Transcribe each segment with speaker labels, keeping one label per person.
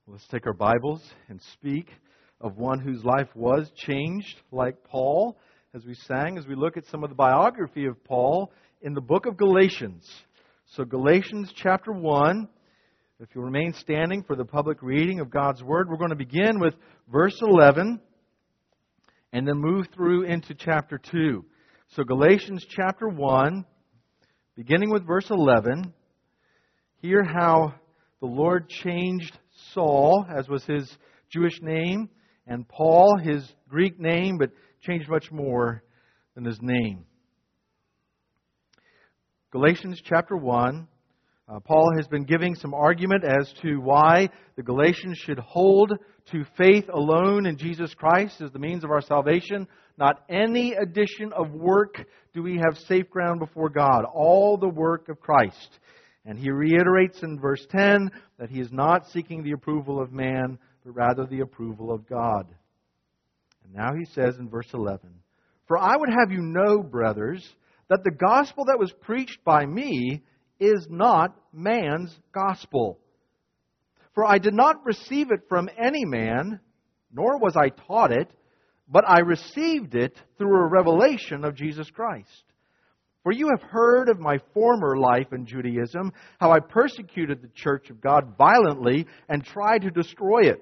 Speaker 1: Let's take our Bibles and speak of one whose life was changed, like Paul, as we sang, as we look at some of the biography of Paul in the book of Galatians. So Galatians chapter 1, if you'll remain standing for the public reading of God's Word, we're going to begin with verse 11 and then move through into chapter 2. So Galatians chapter 1, beginning with verse 11, hear how the Lord changed Saul, as was his Jewish name, and Paul, his Greek name, but changed much more than his name. Galatians chapter 1, Paul has been giving some argument as to why the Galatians should hold to faith alone in Jesus Christ as the means of our salvation. Not any addition of work do we have safe ground before God. All the work of Christ. And he reiterates in verse 10 that he is not seeking the approval of man, but rather the approval of God. And now he says in verse 11, "For I would have you know, brothers, that the gospel that was preached by me is not man's gospel. For I did not receive it from any man, nor was I taught it, but I received it through a revelation of Jesus Christ. For you have heard of my former life in Judaism, how I persecuted the church of God violently and tried to destroy it.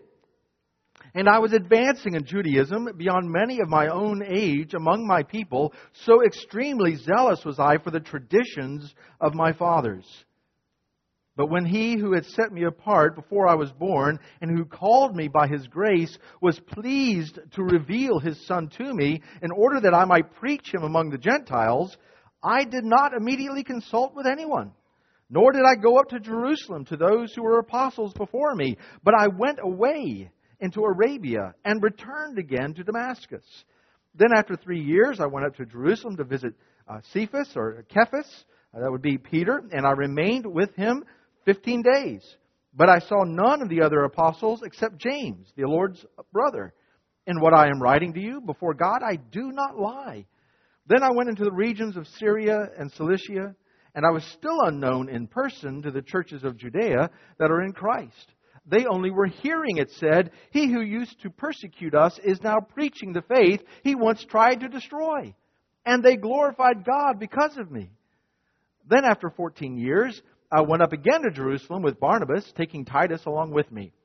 Speaker 1: And I was advancing in Judaism beyond many of my own age among my people, so extremely zealous was I for the traditions of my fathers. But when He who had set me apart before I was born, and who called me by His grace, was pleased to reveal His Son to me, in order that I might preach Him among the Gentiles, I did not immediately consult with anyone, nor did I go up to Jerusalem to those who were apostles before me, but I went away into Arabia and returned again to Damascus. Then after 3 years I went up to Jerusalem to visit Cephas or Cephas, that would be Peter, and I remained with him 15 days. But I saw none of the other apostles except James, the Lord's brother. In what I am writing to you, before God I do not lie. Then I went into the regions of Syria and Cilicia, and I was still unknown in person to the churches of Judea that are in Christ. They only were hearing it said, 'He who used to persecute us is now preaching the faith he once tried to destroy.' And they glorified God because of me. Then after 14 years, I went up again to Jerusalem with Barnabas, taking Titus along with me.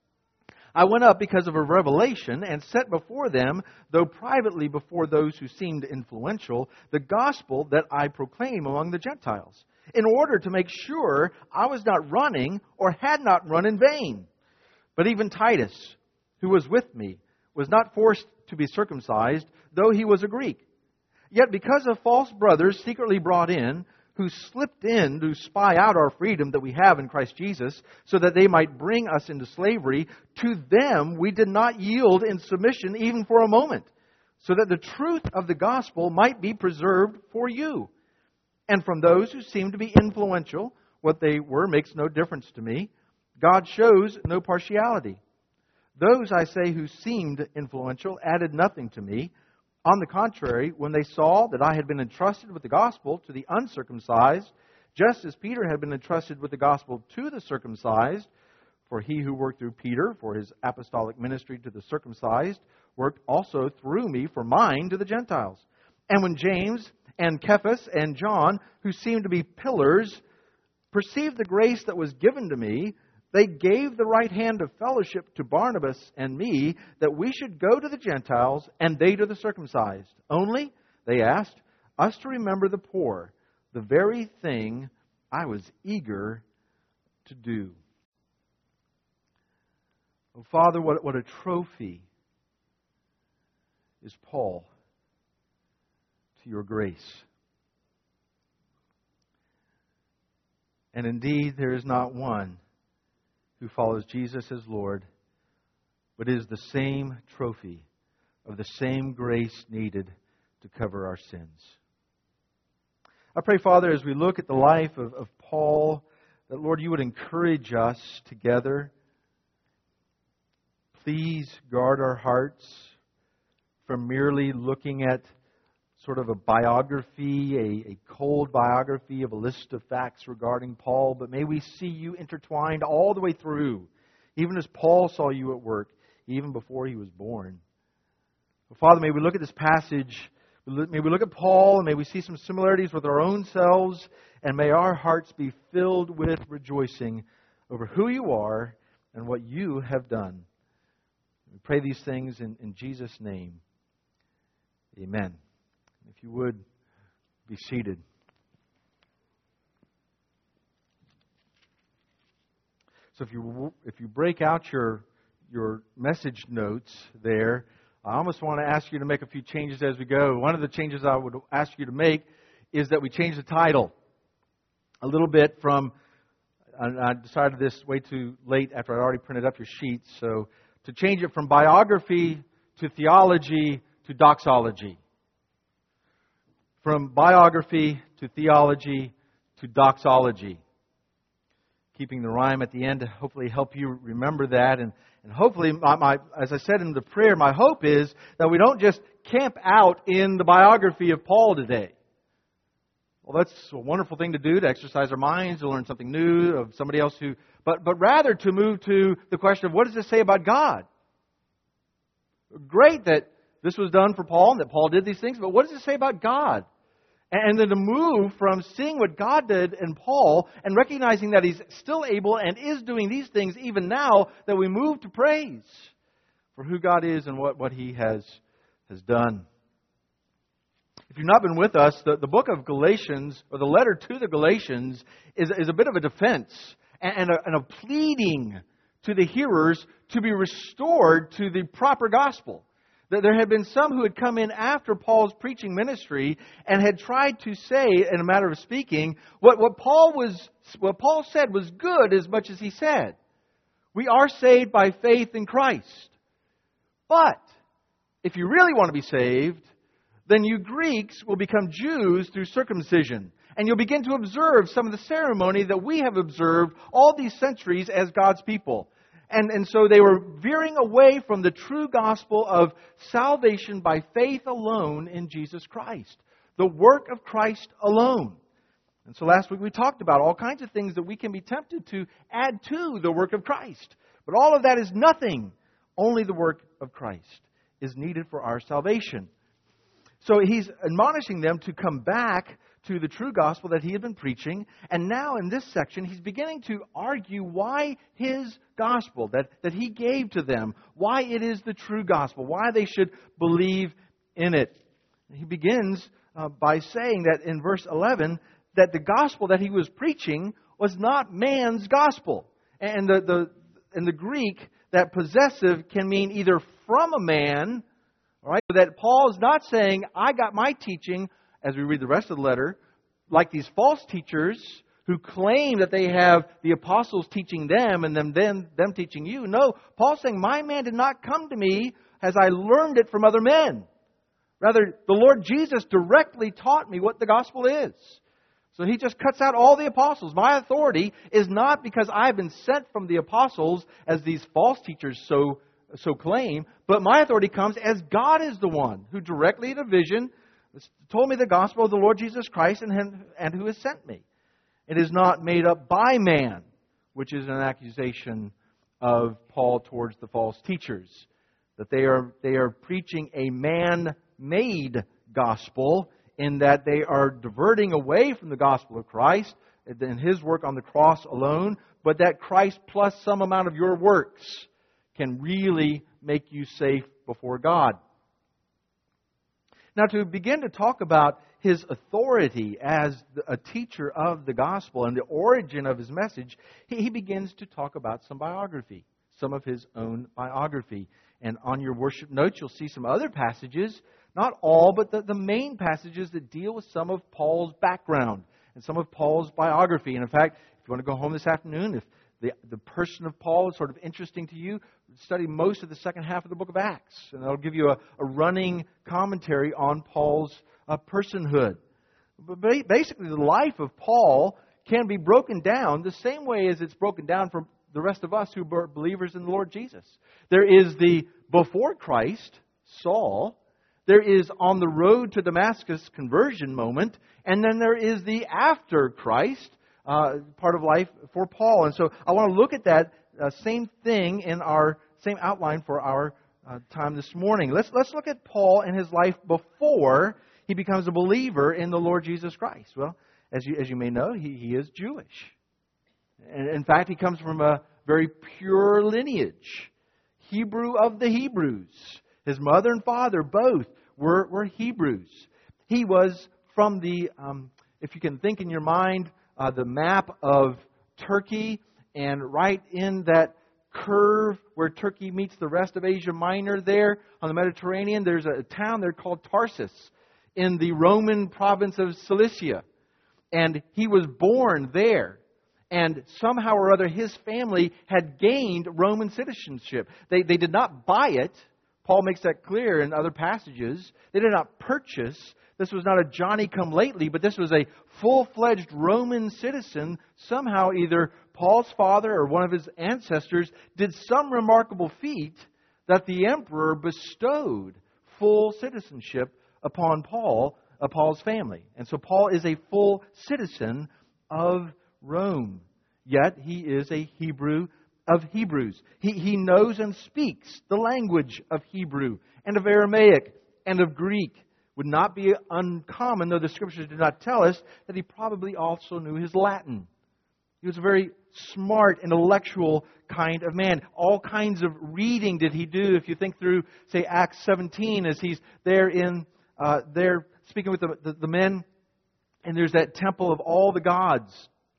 Speaker 1: I went up because of a revelation and set before them, though privately before those who seemed influential, the gospel that I proclaim among the Gentiles, in order to make sure I was not running or had not run in vain. But even Titus, who was with me, was not forced to be circumcised, though he was a Greek. Yet because of false brothers secretly brought in, who slipped in to spy out our freedom that we have in Christ Jesus, so that they might bring us into slavery, to them we did not yield in submission even for a moment, so that the truth of the gospel might be preserved for you. And from those who seemed to be influential, what they were makes no difference to me. God shows no partiality. Those, I say, who seemed influential added nothing to me. On the contrary, when they saw that I had been entrusted with the gospel to the uncircumcised, just as Peter had been entrusted with the gospel to the circumcised, for he who worked through Peter for his apostolic ministry to the circumcised, worked also through me for mine to the Gentiles. And when James and Cephas and John, who seemed to be pillars, perceived the grace that was given to me, they gave the right hand of fellowship to Barnabas and me, that we should go to the Gentiles and they to the circumcised. Only, they asked, us to remember the poor, the very thing I was eager to do." Oh, Father, what a trophy is Paul to your grace. And indeed, there is not one who follows Jesus as Lord, but is the same trophy of the same grace needed to cover our sins. I pray, Father, as we look at the life of Paul, that, Lord, you would encourage us together. Please guard our hearts from merely looking at sort of a biography, a cold biography of a list of facts regarding Paul, but may we see you intertwined all the way through even as Paul saw you at work, even before he was born. Father, may we look at this passage, may we look at Paul, and may we see some similarities with our own selves, and may our hearts be filled with rejoicing over who you are and what you have done. We pray these things in Jesus' name. Amen. If you would, be seated. So if you break out your message notes there, I almost want to ask you to make a few changes as we go. One of the changes I would ask you to make is that we change the title a little bit from, I decided this way too late after I'd already printed up your sheets, so to change it from biography to theology to doxology. From biography to theology to doxology. Keeping the rhyme at the end to hopefully help you remember that. And hopefully, as I said in the prayer, my hope is that we don't just camp out in the biography of Paul today. Well, that's a wonderful thing to do, to exercise our minds, to learn something new of somebody else who... But rather to move to the question of what does this say about God? Great that this was done for Paul and that Paul did these things, but what does it say about God? And then to move from seeing what God did in Paul and recognizing that He's still able and is doing these things even now, that we move to praise for who God is and what He has done. If you've not been with us, the book of Galatians, or the letter to the Galatians, is a bit of a defense and a pleading to the hearers to be restored to the proper gospel. There had been some who had come in after Paul's preaching ministry and had tried to say, in a matter of speaking, what Paul said was good as much as he said. We are saved by faith in Christ. But if you really want to be saved, then you Greeks will become Jews through circumcision. And you'll begin to observe some of the ceremony that we have observed all these centuries as God's people. And so they were veering away from the true gospel of salvation by faith alone in Jesus Christ. The work of Christ alone. And so last week we talked about all kinds of things that we can be tempted to add to the work of Christ. But all of that is nothing. Only the work of Christ is needed for our salvation. So he's admonishing them to come back to the true gospel that he had been preaching. And now in this section, he's beginning to argue why his gospel that he gave to them, why it is the true gospel, why they should believe in it. He begins by saying that in verse 11, that the gospel that he was preaching was not man's gospel. And in the Greek, that possessive can mean either from a man, all right, so that Paul is not saying, I got my teaching, as we read the rest of the letter, like these false teachers who claim that they have the apostles teaching them and them teaching you. No, Paul's saying, my man did not come to me as I learned it from other men. Rather, the Lord Jesus directly taught me what the gospel is. So he just cuts out all the apostles. My authority is not because I've been sent from the apostles, as these false teachers so claim, but my authority comes as God is the one who directly in a vision told me the gospel of the Lord Jesus Christ and who has sent me. It is not made up by man, which is an accusation of Paul towards the false teachers. That they are preaching a man-made gospel, in that they are diverting away from the gospel of Christ and His work on the cross alone, but that Christ plus some amount of your works can really make you safe before God. Now, to begin to talk about his authority as a teacher of the gospel and the origin of his message, he begins to talk about some biography, some of his own biography. And on your worship notes, you'll see some other passages, not all, but the main passages that deal with some of Paul's background and some of Paul's biography. And in fact, if you want to go home this afternoon, if the person of Paul is sort of interesting to you, study most of the second half of the book of Acts. And that'll give you a running commentary on Paul's personhood. But basically, the life of Paul can be broken down the same way as it's broken down for the rest of us who are believers in the Lord Jesus. There is the before Christ, Saul. There is on the road to Damascus conversion moment. And then there is the after Christ part of life for Paul. And so I want to look at that same thing in our same outline for our time this morning. Let's look at Paul and his life before he becomes a believer in the Lord Jesus Christ. Well, as you may know, he is Jewish. And in fact, he comes from a very pure lineage. Hebrew of the Hebrews. His mother and father both were Hebrews. He was from the, if you can think in your mind, the map of Turkey, and right in that curve where Turkey meets the rest of Asia Minor there on the Mediterranean, there's a town there called Tarsus in the Roman province of Cilicia. And he was born there. And somehow or other, his family had gained Roman citizenship. They did not buy it. Paul makes that clear in other passages. They did not purchase. This was not a Johnny-come-lately, but this was a full-fledged Roman citizen. Somehow either Paul's father or one of his ancestors did some remarkable feat that the emperor bestowed full citizenship upon Paul's family. And so Paul is a full citizen of Rome. Yet he is a Hebrew of Hebrews. He knows and speaks the language of Hebrew and of Aramaic and of Greek. Would not be uncommon, though the Scriptures do not tell us, that he probably also knew his Latin. He was a very smart, intellectual kind of man. All kinds of reading did he do. If you think through, say, Acts 17, as he's there there speaking with the men, and there's that temple of all the gods.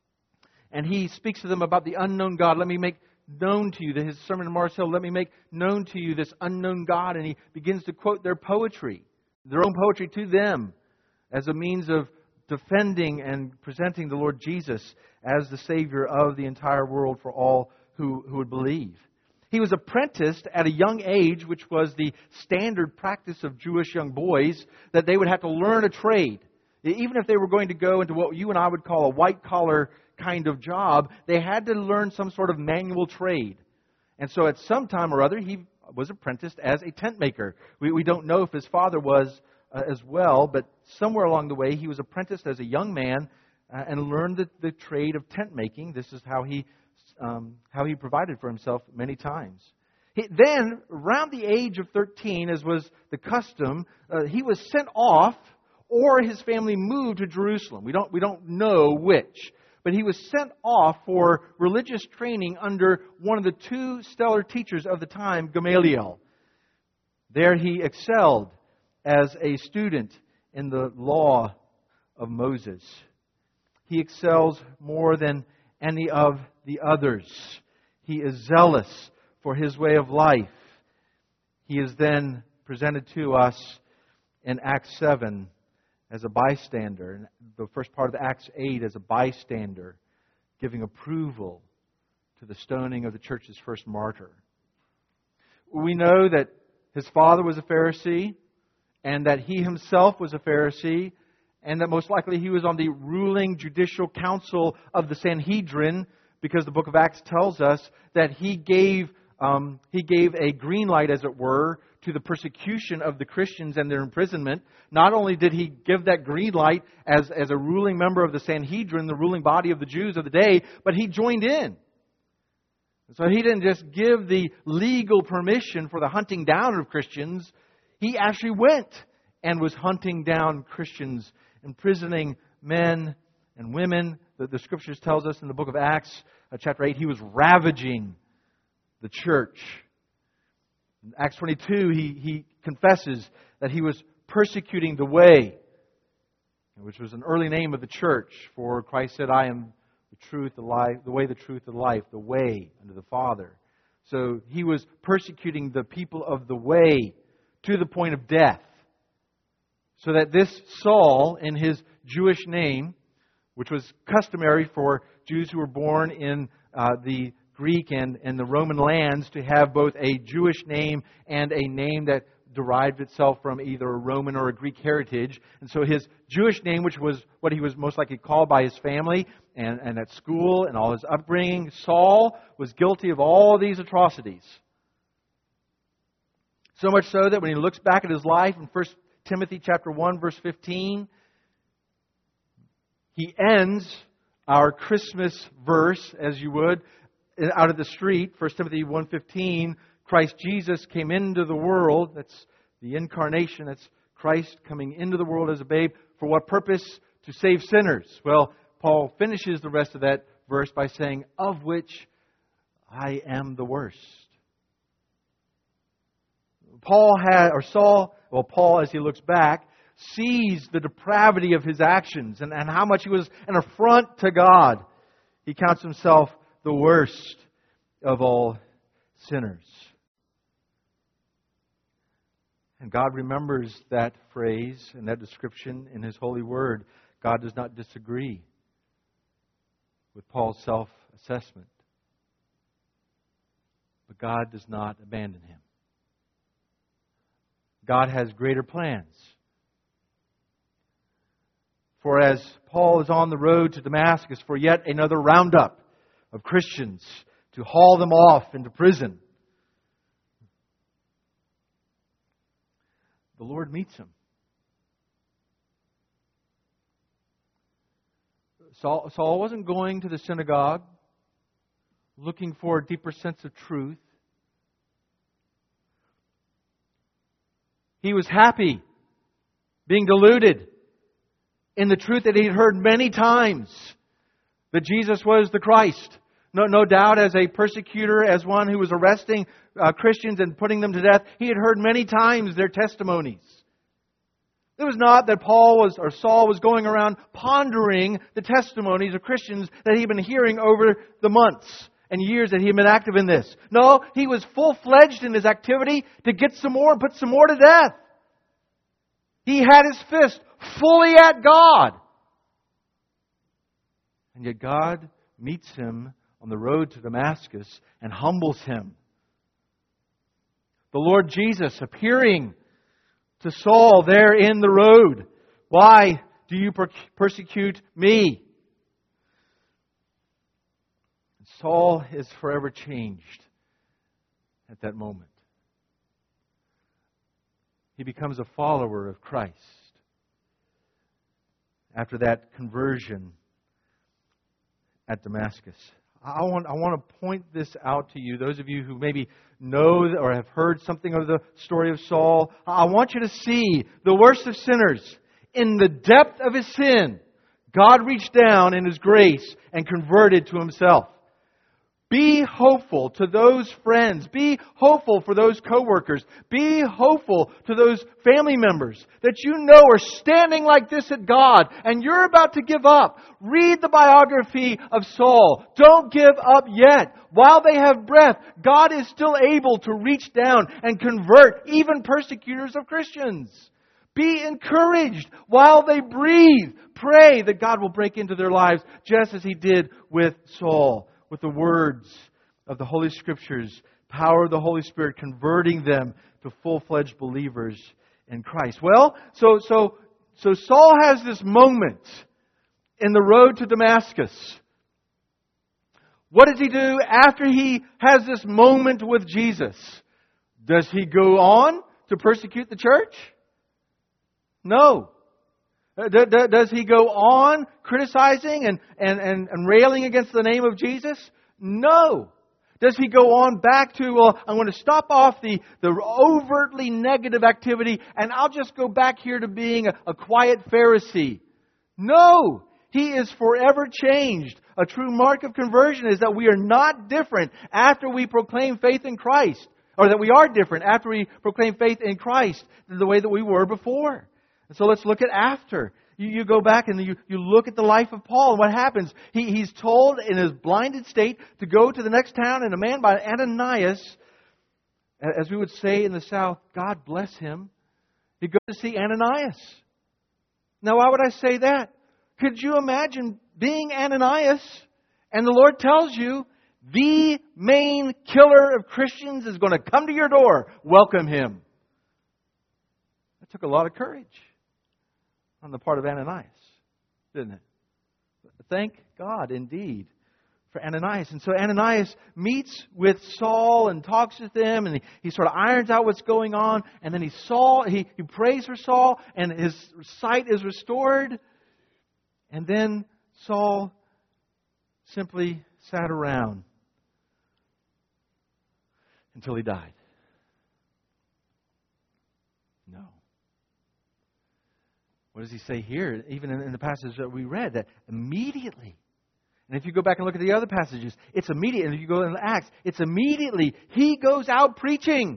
Speaker 1: And he speaks to them about the unknown God. Let me make known to you, his sermon in Mars Hill, let me make known to you this unknown God. And he begins to quote their poetry, their own poetry to them as a means of defending and presenting the Lord Jesus as the Savior of the entire world for all who would believe. He was apprenticed at a young age, which was the standard practice of Jewish young boys, that they would have to learn a trade. Even if they were going to go into what you and I would call a white-collar kind of job, they had to learn some sort of manual trade. And so at some time or other, he was apprenticed as a tent maker. We don't know if his father was as well, but somewhere along the way, he was apprenticed as a young man and learned the trade of tent making. This is how he provided for himself many times. Then, around the age of 13, as was the custom, he was sent off, or his family moved to Jerusalem. We don't know which. But he was sent off for religious training under one of the two stellar teachers of the time, Gamaliel. There he excelled as a student in the law of Moses. He excels more than any of the others. He is zealous for his way of life. He is then presented to us in Acts 7 as a bystander, and the first part of Acts 8 as a bystander, giving approval to the stoning of the church's first martyr. We know that his father was a Pharisee, and that he himself was a Pharisee, and that most likely he was on the ruling judicial council of the Sanhedrin, because the book of Acts tells us that he gave a green light, as it were, to the persecution of the Christians and their imprisonment. Not only did he give that green light as a ruling member of the Sanhedrin, the ruling body of the Jews of the day, but he joined in. So he didn't just give the legal permission for the hunting down of Christians. He actually went and was hunting down Christians, imprisoning men and women. The Scriptures tells us in the book of Acts, chapter 8, he was ravaging the church. In Acts 22, he confesses that he was persecuting the way, which was an early name of the church, for Christ said, I am the truth, the life, the way, the truth, the life, the way unto the Father. So he was persecuting the people of the way to the point of death. So that this Saul, in his Jewish name, which was customary for Jews who were born in the Greek and the Roman lands to have both a Jewish name and a name that derived itself from either a Roman or a Greek heritage. And so his Jewish name, which was what he was most likely called by his family and at school and all his upbringing, Saul, was guilty of all these atrocities. So much so that when he looks back at his life in 1 Timothy chapter 1, verse 15, he ends our Christmas verse, as you would, out of the street. 1 Timothy 1:15, Christ Jesus came into the world. That's the incarnation. That's Christ coming into the world as a babe. For what purpose? To save sinners. Well, Paul finishes the rest of that verse by saying, of which I am the worst. Paul, as he looks back, sees the depravity of his actions and how much he was an affront to God. He counts himself the worst of all sinners. And God remembers that phrase and that description in His holy word. God does not disagree with Paul's self-assessment. But God does not abandon him. God has greater plans. For as Paul is on the road to Damascus for yet another roundup of Christians to haul them off into prison, the Lord meets him. Saul wasn't going to the synagogue looking for a deeper sense of truth. He was happy being deluded in the truth that he had heard many times, that Jesus was the Christ. No doubt, as a persecutor, as one who was arresting Christians and putting them to death, he had heard many times their testimonies. It was not that Saul was going around pondering the testimonies of Christians that he had been hearing over the months and years that he had been active in this. No, he was full-fledged in his activity to get some more and put some more to death. He had his fist fully at God. And yet God meets him on the road to Damascus and humbles him. The Lord Jesus appearing to Saul there in the road. Why do you persecute me? Saul is forever changed at that moment. He becomes a follower of Christ after that conversion at Damascus. I want to point this out to you, those of you who maybe know or have heard something of the story of Saul. I want you to see the worst of sinners. In the depth of his sin, God reached down in His grace and converted to Himself. Be hopeful to those friends. Be hopeful for those co-workers. Be hopeful to those family members that you know are standing like this at God and you're about to give up. Read the biography of Saul. Don't give up yet. While they have breath, God is still able to reach down and convert even persecutors of Christians. Be encouraged while they breathe. Pray that God will break into their lives just as He did with Saul, with the words of the Holy Scriptures, power of the Holy Spirit converting them to full-fledged believers in Christ. Well, so Saul has this moment in the road to Damascus. What does he do after he has this moment with Jesus? Does he go on to persecute the church? No. Does he go on criticizing and railing against the name of Jesus? No. Does he go on back to, well, I'm going to stop off the overtly negative activity and I'll just go back here to being a quiet Pharisee? No. He is forever changed. A true mark of conversion is that we are not different after we proclaim faith in Christ. Or that we are different after we proclaim faith in Christ than the way that we were before. And so let's look at after. You go back and you look at the life of Paul and what happens. He's told in his blinded state to go to the next town, and a man by Ananias, as we would say in the South, God bless him, he goes to see Ananias. Now why would I say that? Could you imagine being Ananias and the Lord tells you the main killer of Christians is going to come to your door? Welcome him. That took a lot of courage on the part of Ananias, didn't it? Thank God, indeed, for Ananias. And so Ananias meets with Saul and talks with him, and he sort of irons out what's going on. And then he prays for Saul, and his sight is restored. And then Saul simply sat around until he died. No. What does he say here? Even in the passage that we read, that immediately. And if you go back and look at the other passages, it's immediate. And if you go into Acts, it's immediately. He goes out preaching.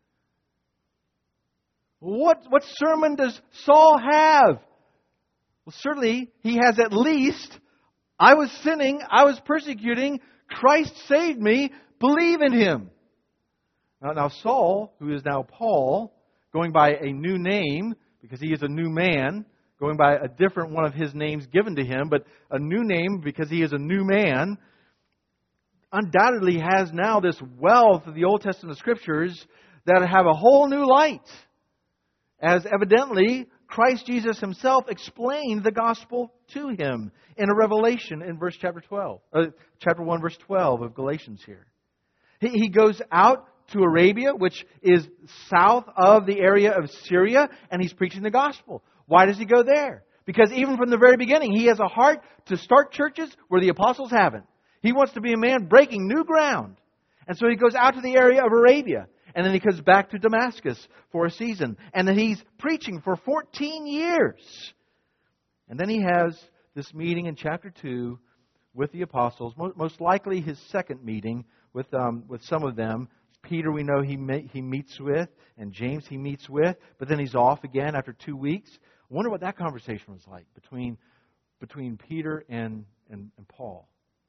Speaker 1: What sermon does Saul have? Well, certainly he has at least, I was sinning, I was persecuting, Christ saved me, believe in Him. Now Saul, who is now Paul, going by a new name, because he is a new man, going by a different one of his names given to him, but a new name because he is a new man, undoubtedly has now this wealth of the Old Testament Scriptures that have a whole new light. As evidently Christ Jesus Himself explained the gospel to him in a revelation in chapter 1, verse 12 of Galatians here. He goes out to Arabia, which is south of the area of Syria, and he's preaching the gospel. Why does he go there? Because even from the very beginning, he has a heart to start churches where the apostles haven't. He wants to be a man breaking new ground. And so he goes out to the area of Arabia. And then he comes back to Damascus for a season. And then he's preaching for 14 years. And then he has this meeting in chapter 2 with the apostles. Most likely his second meeting with some of them. Peter we know he meets with. And James he meets with. But then he's off again after 2 weeks. I wonder what that conversation was like between Peter and Paul.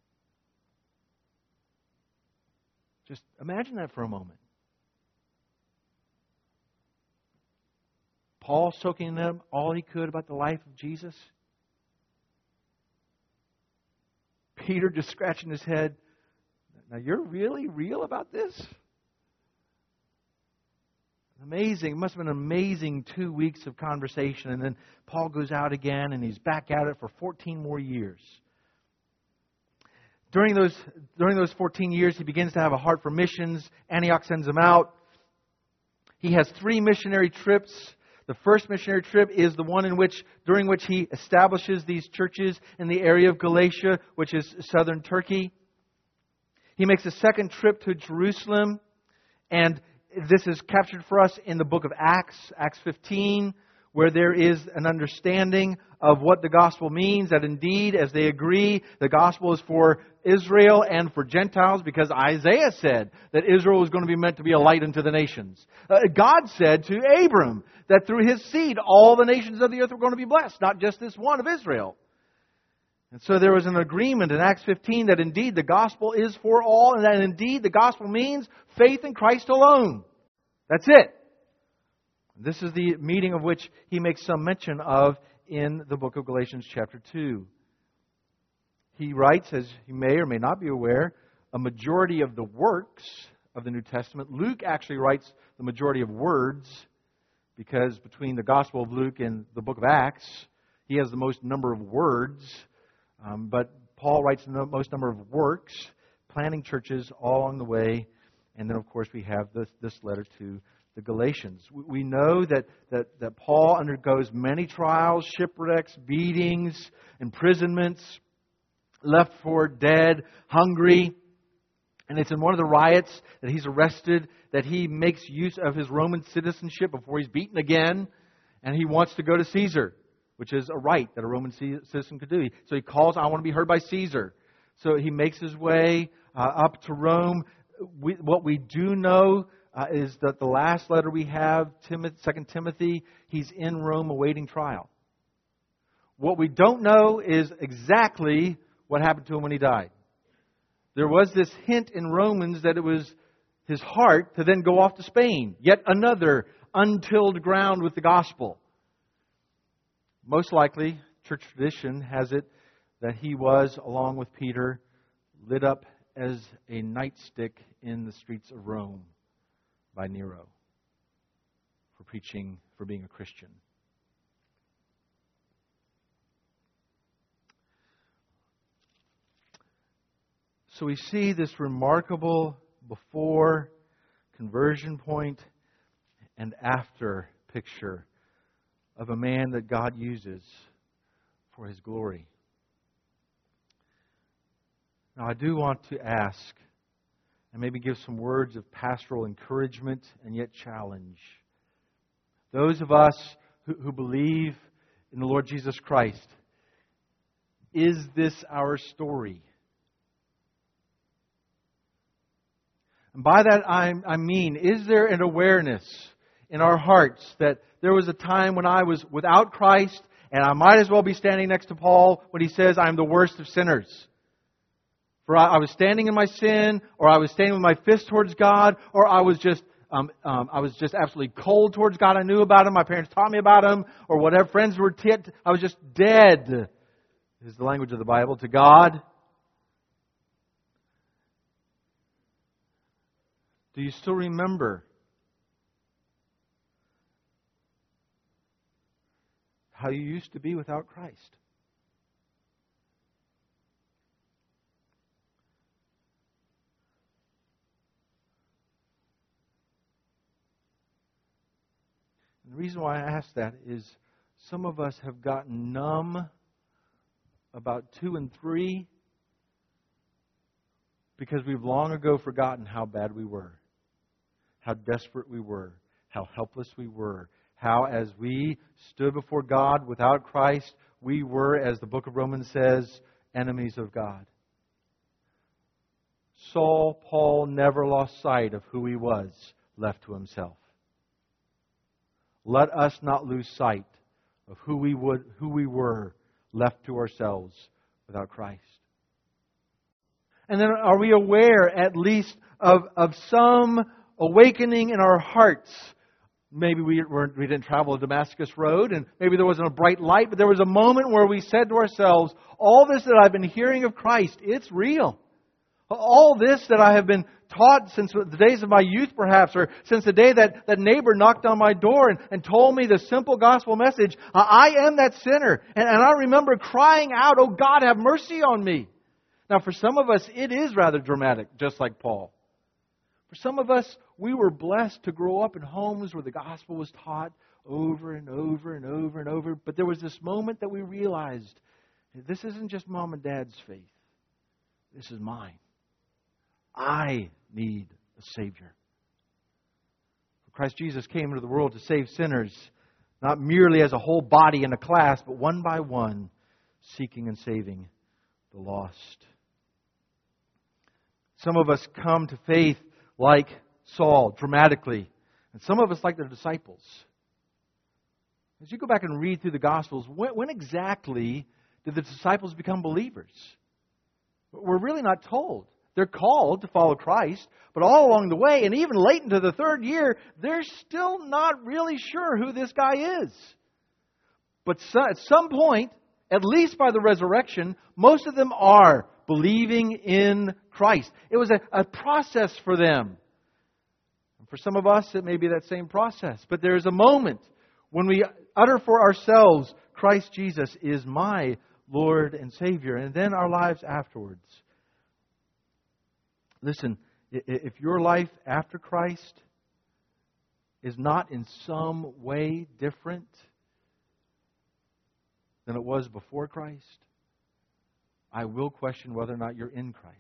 Speaker 1: Just imagine that for a moment. Paul soaking in all he could about the life of Jesus. Peter just scratching his head. Now, you're really real about this? Amazing. It must have been an amazing 2 weeks of conversation. And then Paul goes out again and he's back at it for 14 more years. During those 14 years, he begins to have a heart for missions. Antioch sends him out. He has 3 missionary trips. The first missionary trip is the one during which he establishes these churches in the area of Galatia, which is southern Turkey. He makes a second trip to Jerusalem, and this is captured for us in the book of Acts, Acts 15, where there is an understanding of what the gospel means, that indeed, as they agree, the gospel is for Israel and for Gentiles, because Isaiah said that Israel was going to be meant to be a light unto the nations. God said to Abram that through his seed, all the nations of the earth were going to be blessed, not just this one of Israel. And so there was an agreement in Acts 15 that indeed the gospel is for all, and that indeed the gospel means faith in Christ alone. That's it. This is the meeting of which he makes some mention of in the book of Galatians chapter 2. He writes, as you may or may not be aware, a majority of the works of the New Testament. Luke actually writes the majority of words, because between the Gospel of Luke and the book of Acts, he has the most number of words. But Paul writes the most number of works, planting churches all along the way. And then, of course, we have this letter to the Galatians. We know that Paul undergoes many trials, shipwrecks, beatings, imprisonments, left for dead, hungry. And it's in one of the riots that he's arrested that he makes use of his Roman citizenship before he's beaten again. And he wants to go to Caesar, which is a right that a Roman citizen could do. So he calls, I want to be heard by Caesar. So he makes his way up to Rome. What we do know is that the last letter we have, 2 Timothy, he's in Rome awaiting trial. What we don't know is exactly what happened to him when he died. There was this hint in Romans that it was his heart to then go off to Spain. Yet another untilled ground with the gospel. Most likely, church tradition has it that he was, along with Peter, lit up as a nightstick in the streets of Rome by Nero for preaching, for being a Christian. So we see this remarkable before conversion point and after picture of a man that God uses for His glory. Now I do want to ask, and maybe give some words of pastoral encouragement and yet challenge. Those of us who believe in the Lord Jesus Christ, is this our story? And by that I mean, is there an awareness in our hearts that there was a time when I was without Christ, and I might as well be standing next to Paul when he says, I'm the worst of sinners. For I was standing in my sin, or I was standing with my fist towards God, or I was just absolutely cold towards God. I knew about Him. My parents taught me about Him, or whatever. Friends were tipped. I was just dead, is the language of the Bible, to God. Do you still remember how you used to be without Christ? And the reason why I ask that is some of us have gotten numb about 2 and 3 because we've long ago forgotten how bad we were, how desperate we were, how helpless we were, how as we stood before God without Christ, we were, as the book of Romans says, enemies of God. Paul never lost sight of who he was left to himself. Let us not lose sight of who we were left to ourselves without Christ. And then are we aware at least of some awakening in our hearts? Maybe we didn't travel a Damascus road, and maybe there wasn't a bright light, but there was a moment where we said to ourselves, all this that I've been hearing of Christ, it's real. All this that I have been taught since the days of my youth perhaps, or since the day that neighbor knocked on my door and told me the simple gospel message, I am that sinner. And I remember crying out, oh God, have mercy on me. Now for some of us, it is rather dramatic, just like Paul. For some of us, we were blessed to grow up in homes where the gospel was taught over and over and over and over. But there was this moment that we realized, this isn't just mom and dad's faith. This is mine. I need a Savior. Christ Jesus came into the world to save sinners, not merely as a whole body in a class, but one by one, seeking and saving the lost. Some of us come to faith like Saul, dramatically, and some of us like the disciples. As you go back and read through the Gospels, when exactly did the disciples become believers? We're really not told. They're called to follow Christ, but all along the way, and even late into the 3rd year, they're still not really sure who this guy is. But at some point, at least by the resurrection, most of them are believing in Christ. It was a process for them. And for some of us, it may be that same process. But there is a moment when we utter for ourselves, Christ Jesus is my Lord and Savior, and then our lives afterwards. Listen, if your life after Christ is not in some way different than it was before Christ, I will question whether or not you're in Christ.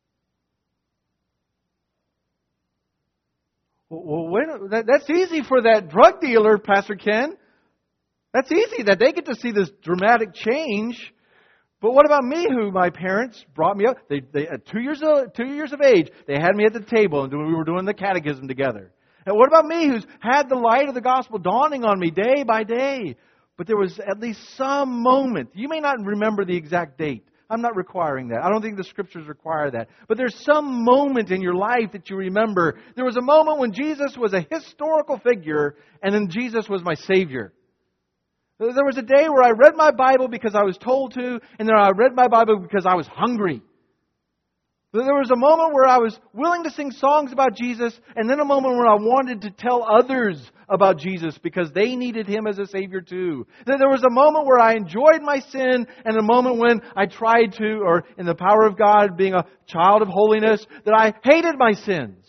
Speaker 1: Well, that's easy for that drug dealer, Pastor Ken. That's easy that they get to see this dramatic change. But what about me, who my parents brought me up? They at 2 years of age, they had me at the table and we were doing the catechism together. And what about me, who's had the light of the gospel dawning on me day by day? But there was at least some moment. You may not remember the exact date. I'm not requiring that. I don't think the Scriptures require that. But there's some moment in your life that you remember. There was a moment when Jesus was a historical figure, and then Jesus was my Savior. There was a day where I read my Bible because I was told to, and then I read my Bible because I was hungry. There was a moment where I was willing to sing songs about Jesus, and then a moment where I wanted to tell others about Jesus because they needed Him as a Savior too. There was a moment where I enjoyed my sin, and a moment when I tried to, or in the power of God, being a child of holiness, that I hated my sins.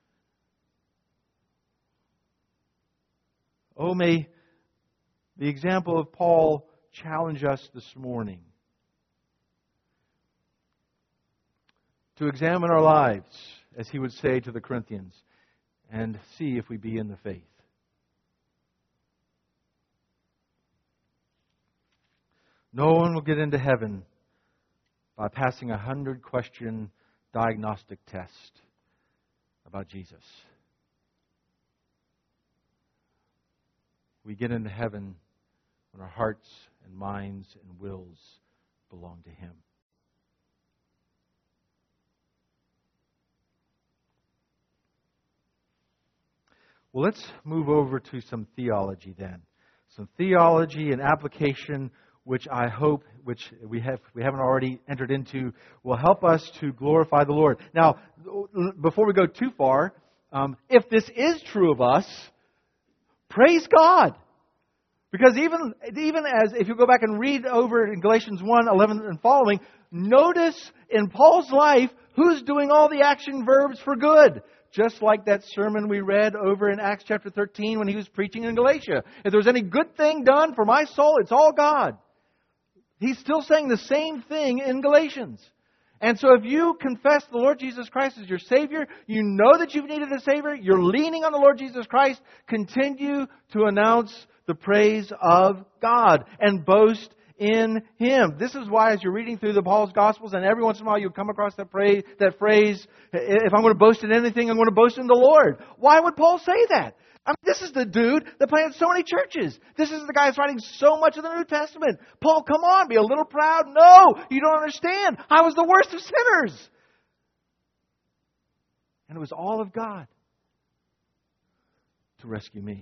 Speaker 1: Oh, may the example of Paul challenge us this morning to examine our lives as he would say to the Corinthians, and see if we be in the faith. No one will get into heaven by passing a 100-question diagnostic test about Jesus. We get into heaven when our hearts and minds and wills belong to Him. Well, let's move over to some theology then. Some theology and application which I hope, which we haven't already entered into, will help us to glorify the Lord. Now, before we go too far, if this is true of us, praise God. Because even as, if you go back and read over in Galatians 1:11 and following, notice in Paul's life who's doing all the action verbs for good. Just like that sermon we read over in Acts chapter 13 when he was preaching in Galatia. If there was any good thing done for my soul, it's all God. He's still saying the same thing in Galatians. And so if you confess the Lord Jesus Christ as your Savior, you know that you've needed a Savior, you're leaning on the Lord Jesus Christ, continue to announce the praise of God and boast in Him. This is why as you're reading through the Paul's Gospels, and every once in a while you'll come across that phrase, if I'm going to boast in anything, I'm going to boast in the Lord. Why would Paul say that? I mean, this is the dude that planted so many churches. This is the guy that's writing so much of the New Testament. Paul, come on, be a little proud. No, you don't understand. I was the worst of sinners. And it was all of God to rescue me.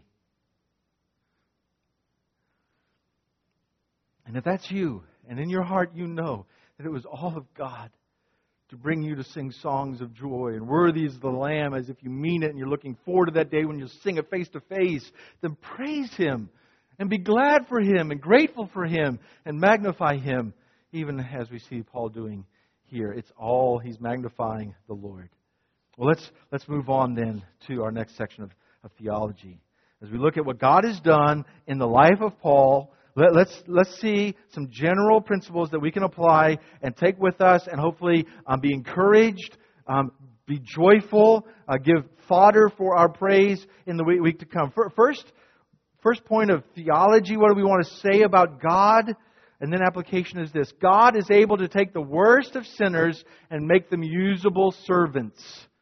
Speaker 1: And if that's you, and in your heart you know that it was all of God to bring you to sing songs of joy, and worthy is the Lamb, as if you mean it and you're looking forward to that day when you'll sing it face to face, then praise Him and be glad for Him and grateful for Him and magnify Him, even as we see Paul doing here. It's all he's magnifying the Lord. Well, let's move on then to our next section of theology. As we look at what God has done in the life of Paul, let's see some general principles that we can apply and take with us, and hopefully be encouraged, be joyful, give fodder for our praise in the week to come. First point of theology, what do we want to say about God? And then application is this: God is able to take the worst of sinners and make them usable servants.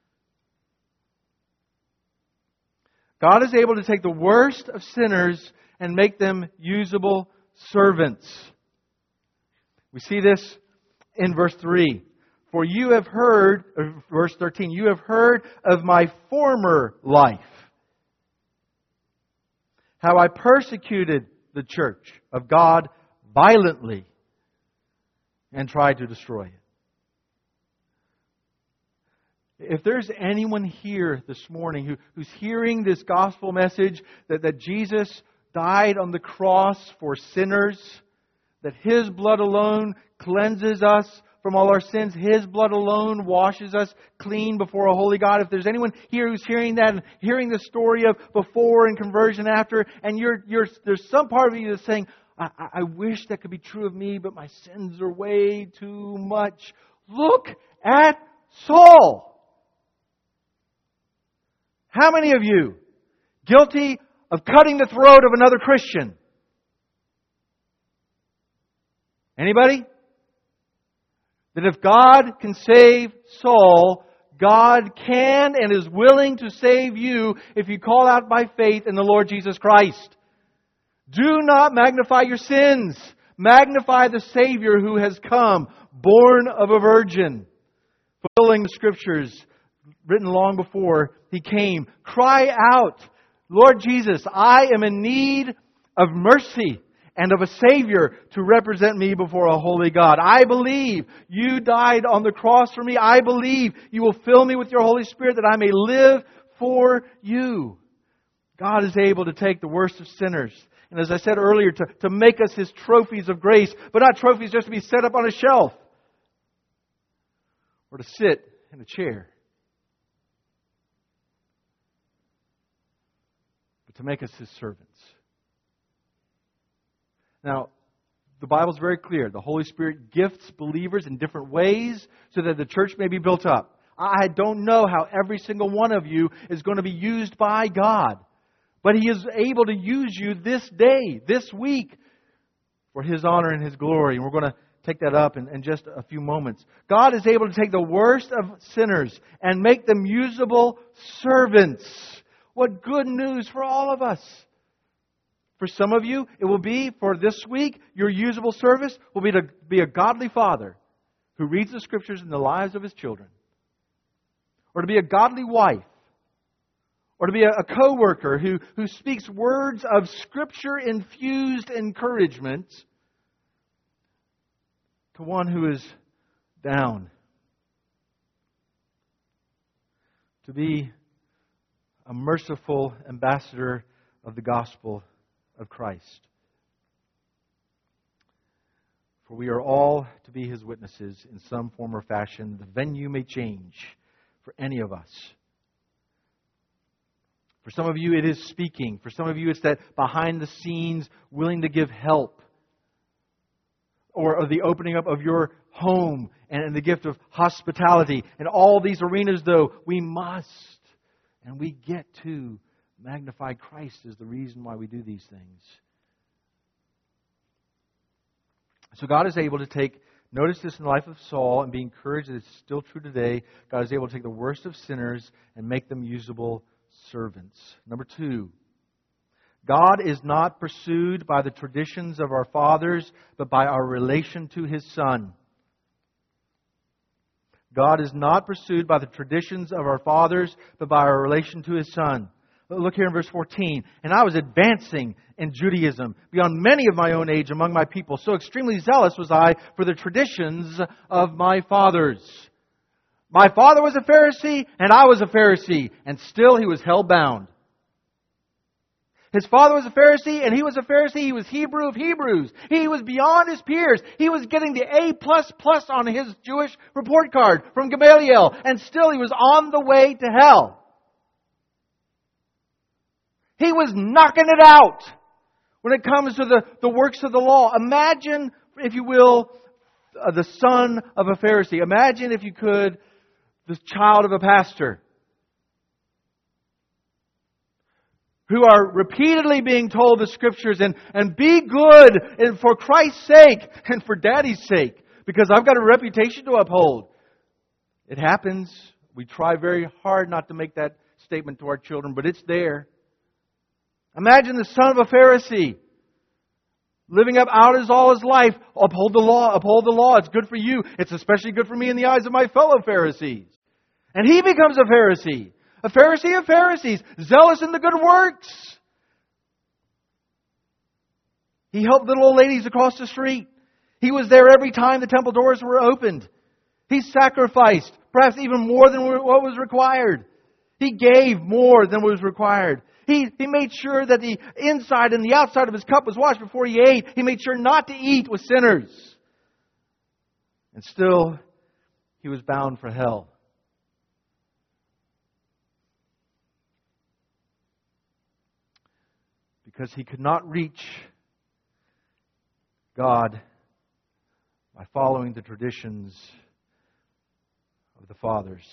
Speaker 1: God is able to take the worst of sinners and make them usable servants. We see this in verse 3. For you have heard, verse 13, you have heard of my former life, how I persecuted the church of God violently and tried to destroy it. If there's anyone here this morning who's hearing this gospel message that Jesus died on the cross for sinners, that His blood alone cleanses us from all our sins, His blood alone washes us clean before a holy God. If there's anyone here who's hearing that and hearing the story of before and conversion after, and there's some part of you that's saying, I wish that could be true of me, but my sins are way too much. Look at Saul. How many of you guilty of cutting the throat of another Christian? Anybody? That if God can save Saul, God can and is willing to save you if you call out by faith in the Lord Jesus Christ. Do not magnify your sins. Magnify the Savior who has come, born of a virgin, fulfilling the Scriptures written long before He came. Cry out, Lord Jesus, I am in need of mercy and of a Savior to represent me before a holy God. I believe You died on the cross for me. I believe You will fill me with Your Holy Spirit that I may live for You. God is able to take the worst of sinners, and as I said earlier, to make us His trophies of grace, but not trophies just to be set up on a shelf or to sit in a chair, but to make us His servants. Now, the Bible is very clear. The Holy Spirit gifts believers in different ways so that the church may be built up. I don't know how every single one of you is going to be used by God. But He is able to use you this day, this week, for His honor and His glory. And we're going to take that up in just a few moments. God is able to take the worst of sinners and make them usable servants. What good news for all of us. For some of you, it will be, for this week, your usable service will be to be a godly father who reads the Scriptures in the lives of his children. Or to be a godly wife. Or to be a co-worker who speaks words of Scripture-infused encouragement to one who is down. To be a merciful ambassador of the gospel of Christ. For we are all to be His witnesses in some form or fashion. The venue may change for any of us. For some of you, it is speaking. For some of you, it's that behind the scenes, willing to give help. Or the opening up of your home and the gift of hospitality. And all these arenas, though, we must and we get to magnify Christ is the reason why we do these things. So God is able to take, notice this in the life of Saul and be encouraged that it's still true today. God is able to take the worst of sinners and make them usable servants. Number 2, God is not pursued by the traditions of our fathers, but by our relation to His Son. God is not pursued by the traditions of our fathers, but by our relation to His Son. Look here in verse 14. And I was advancing in Judaism beyond many of my own age among my people. So extremely zealous was I for the traditions of my fathers. My father was a Pharisee, and I was a Pharisee, and still he was hell-bound. His father was a Pharisee, and he was a Pharisee. He was Hebrew of Hebrews. He was beyond his peers. He was getting the A++ on his Jewish report card from Gamaliel, and still he was on the way to hell. He was knocking it out when it comes to the works of the law. Imagine, if you will, the son of a Pharisee. Imagine, if you could, the child of a pastor, who are repeatedly being told the Scriptures and be good and for Christ's sake and for Daddy's sake, because I've got a reputation to uphold. It happens. We try very hard not to make that statement to our children, but it's there. Imagine the son of a Pharisee living up out all his life. Uphold the law, uphold the law. It's good for you. It's especially good for me in the eyes of my fellow Pharisees. And he becomes a Pharisee. A Pharisee of Pharisees, zealous in the good works. He helped little old ladies across the street. He was there every time the temple doors were opened. He sacrificed, perhaps even more than what was required. He gave more than was required. He made sure that the inside and the outside of his cup was washed before he ate. He made sure not to eat with sinners. And still, he was bound for hell. Because he could not reach God by following the traditions of the fathers.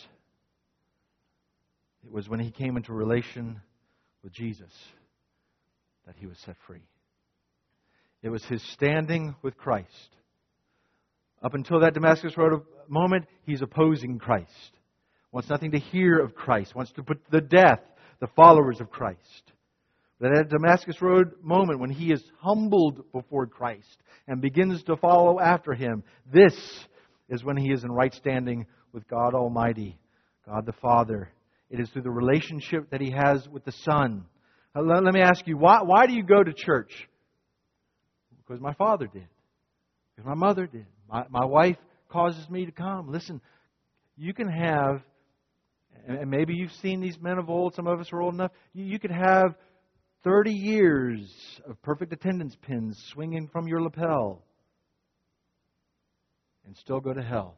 Speaker 1: It was when he came into relation with Jesus that he was set free. It was his standing with Christ. Up until that Damascus Road moment, he's opposing Christ. Wants nothing to hear of Christ. Wants to put to death the followers of Christ. But at Damascus Road moment, when he is humbled before Christ and begins to follow after Him, this is when he is in right standing with God Almighty, God the Father. It is through the relationship that he has with the Son. Let me ask you, why do you go to church? Because my father did. Because my mother did. My wife causes me to come. Listen, you can have, and maybe you've seen these men of old, some of us are old enough, you could have 30 years of perfect attendance pins swinging from your lapel and still go to hell.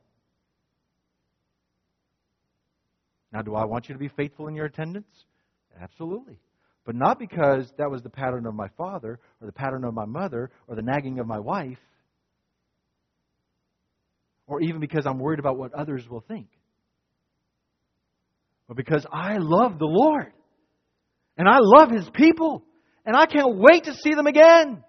Speaker 1: Now, do I want you to be faithful in your attendance? Absolutely. But not because that was the pattern of my father or the pattern of my mother or the nagging of my wife, or even because I'm worried about what others will think. But because I love the Lord. And I love His people. And I can't wait to see them again.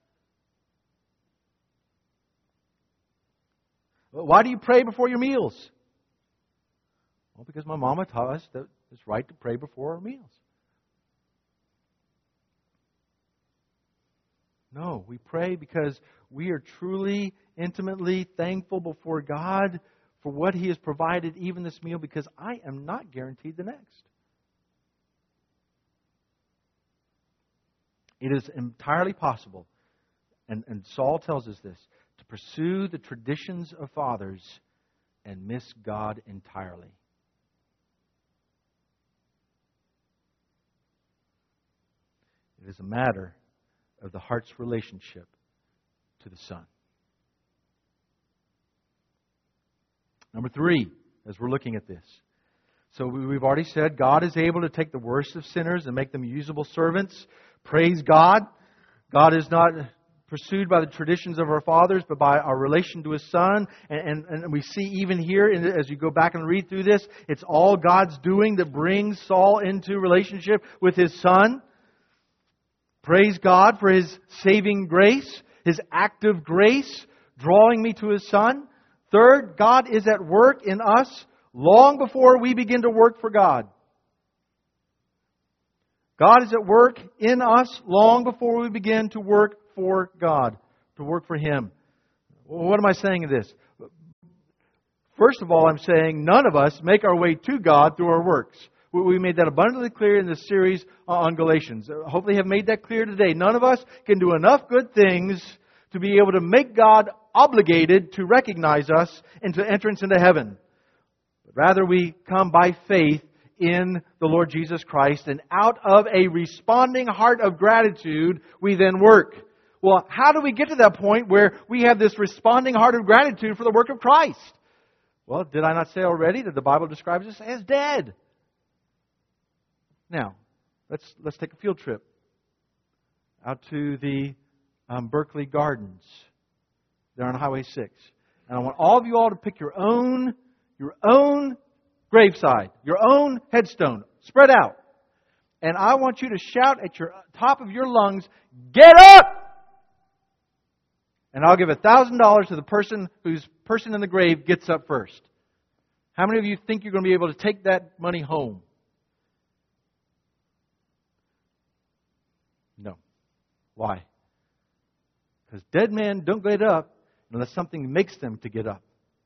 Speaker 1: Why do you pray before your meals? Well, because my mama taught us that it's right to pray before our meals. No, we pray because we are truly, intimately thankful before God for what He has provided even this meal, because I am not guaranteed the next. It is entirely possible, and Saul tells us this, to pursue the traditions of fathers and miss God entirely. It is a matter of the heart's relationship to the Son. Number 3, as we're looking at this. So we've already said God is able to take the worst of sinners and make them usable servants. Praise God. God is not pursued by the traditions of our fathers, but by our relation to His Son. And we see even here, as you go back and read through this, it's all God's doing that brings Saul into relationship with His Son. Praise God for His saving grace, His active grace, drawing me to His Son. Third, God is at work in us long before we begin to work for God. God is at work in us long before we begin to work for God, to work for Him. Well, what am I saying in this? First of all, I'm saying none of us make our way to God through our works. We made that abundantly clear in this series on Galatians. Hopefully have made that clear today. None of us can do enough good things to be able to make God obligated to recognize us and to entrance into heaven. But rather we come by faith in the Lord Jesus Christ, and out of a responding heart of gratitude, we then work. Well, how do we get to that point where we have this responding heart of gratitude for the work of Christ? Well, did I not say already that the Bible describes us as dead? Now, let's take a field trip out to the Berkeley Gardens there on Highway 6. And I want all of you all to pick your own graveside, your own headstone, spread out. And I want you to shout at your top of your lungs, "Get up!" And I'll give $1,000 to the person whose person in the grave gets up first. How many of you think you're going to be able to take that money home? No. Why? Because dead men don't get up unless something makes them to get up.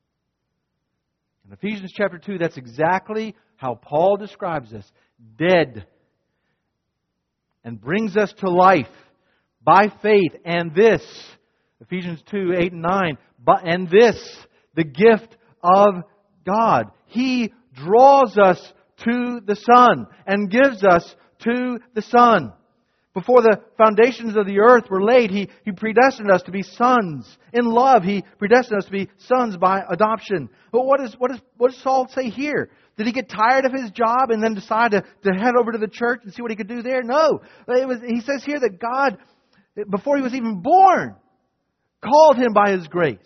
Speaker 1: In Ephesians chapter 2, that's exactly how Paul describes us. Dead. And brings us to life by faith. And this, Ephesians 2, 8 and 9. And this, the gift of God. He draws us to the Son and gives us to the Son. Before the foundations of the earth were laid, He predestined us to be sons. In love, He predestined us to be sons by adoption. But what does Saul say here? Did he get tired of his job and then decide to head over to the church and see what he could do there? No. He says here that God, before he was even born, called him by His grace.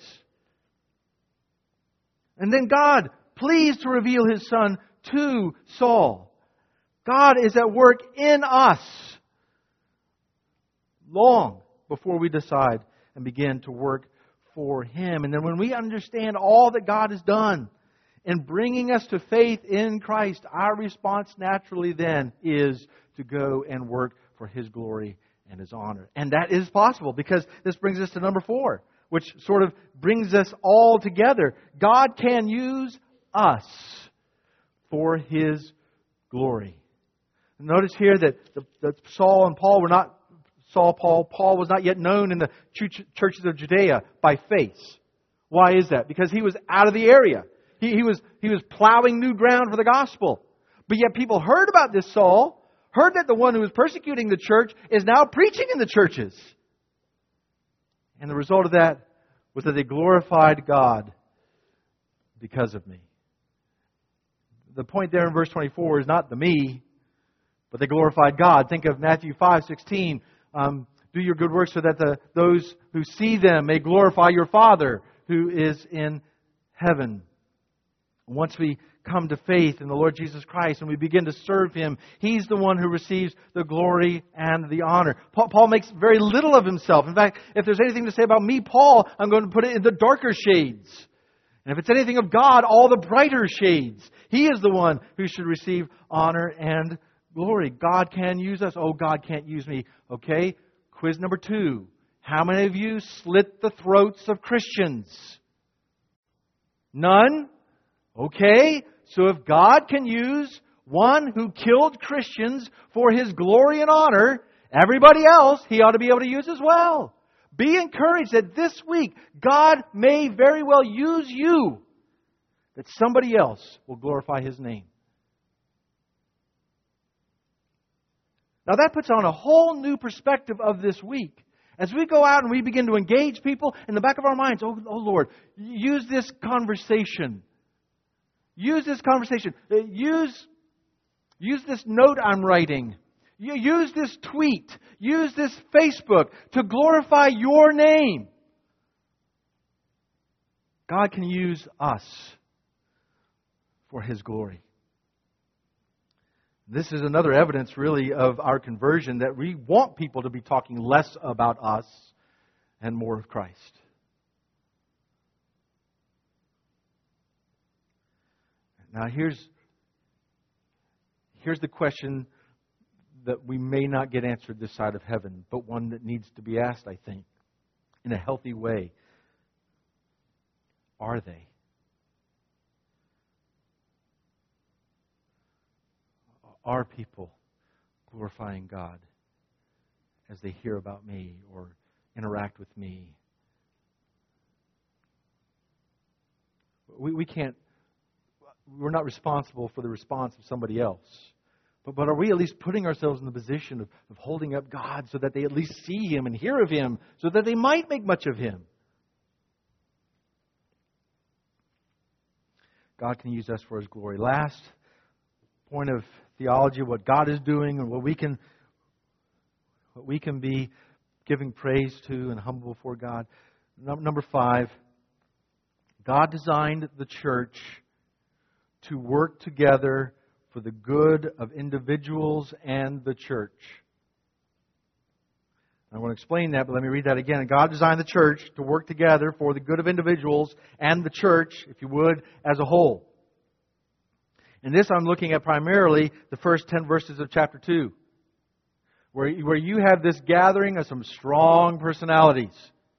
Speaker 1: And then God, pleased to reveal His Son to Saul. God is at work in us long before we decide and begin to work for Him. And then when we understand all that God has done in bringing us to faith in Christ, our response naturally then is to go and work for His glory and His honor. And that is possible, because this brings us to number 4, which sort of brings us all together. God can use us for His glory. Notice here that Saul and Paul were not Paul was not yet known in the churches of Judea by faith. Why is that? Because he was out of the area. He was plowing new ground for the gospel. But yet people heard about this Saul, heard that the one who was persecuting the church is now preaching in the churches. And the result of that was that they glorified God because of me. The point there in verse 24 is not the me, but they glorified God. Think of Matthew 5:16. Do your good works so that those who see them may glorify your Father who is in heaven. Once we come to faith in the Lord Jesus Christ and we begin to serve Him, He's the one who receives the glory and the honor. Paul makes very little of himself. In fact, if there's anything to say about me, Paul, I'm going to put it in the darker shades. And if it's anything of God, all the brighter shades. He is the one who should receive honor and glory. God can use us. Oh, God can't use me. Okay, quiz number 2. How many of you slit the throats of Christians? None? Okay, so if God can use one who killed Christians for His glory and honor, everybody else He ought to be able to use as well. Be encouraged that this week God may very well use you, that somebody else will glorify His name. Now that puts on a whole new perspective of this week. As we go out and we begin to engage people, in the back of our minds, oh Lord, use this conversation. Use this conversation. Use this note I'm writing. Use this tweet. Use this Facebook to glorify Your name. God can use us for His glory. This is another evidence, really, of our conversion, that we want people to be talking less about us and more of Christ. Now, here's the question that we may not get answered this side of heaven, but one that needs to be asked, I think, in a healthy way. Are they? Are people glorifying God as they hear about me or interact with me? We're not responsible for the response of somebody else. But are we at least putting ourselves in the position of holding up God so that they at least see Him and hear of Him, so that they might make much of Him? God can use us for His glory. Last point of theology, what God is doing and what we can be giving praise to and humble before God. Number 5, God designed the church to work together for the good of individuals and the church. I want to explain that, but let me read that again. God designed the church to work together for the good of individuals and the church, if you would, as a whole. And this I'm looking at primarily the first 10 verses of chapter 2, where you have this gathering of some strong personalities.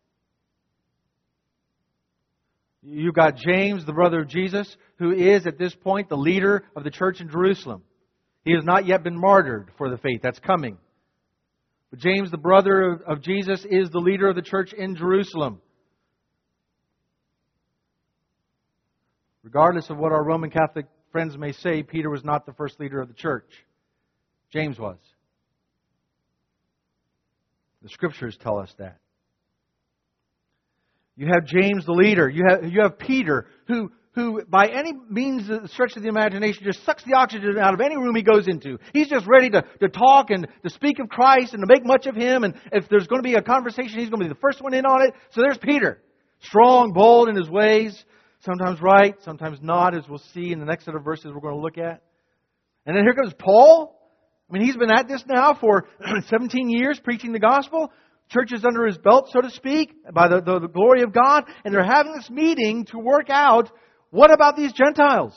Speaker 1: You've got James, the brother of Jesus, who is at this point the leader of the church in Jerusalem. He has not yet been martyred for the faith. That's coming. But James, the brother of Jesus, is the leader of the church in Jerusalem. Regardless of what our Roman Catholic friends may say, Peter was not the first leader of the church. James was. The Scriptures tell us that. You have James the leader. You have Peter, who by any means stretch of the imagination just sucks the oxygen out of any room he goes into. He's just ready to talk and to speak of Christ and to make much of Him. And if there's going to be a conversation, he's going to be the first one in on it. So there's Peter. Strong, bold in his ways. Sometimes right, sometimes not, as we'll see in the next set of verses we're going to look at. And then here comes Paul. I mean, he's been at this now for 17 years preaching the gospel. Church is under his belt, so to speak, by the glory of God. And they're having this meeting to work out, what about these Gentiles?